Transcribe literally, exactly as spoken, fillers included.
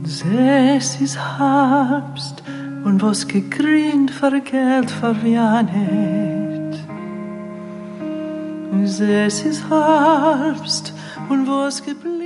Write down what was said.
Es ist Herbst und was gegrint verkehrt verjanet. Es ist Herbst und was geblieben